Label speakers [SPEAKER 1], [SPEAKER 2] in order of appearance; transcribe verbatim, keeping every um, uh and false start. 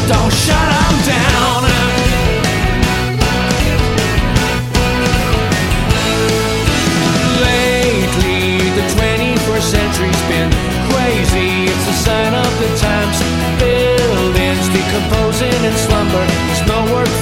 [SPEAKER 1] don't shut them down. Lately, the twenty-first century's been crazy. It's a sign of the times. Buildings decomposing in slumber. There's no work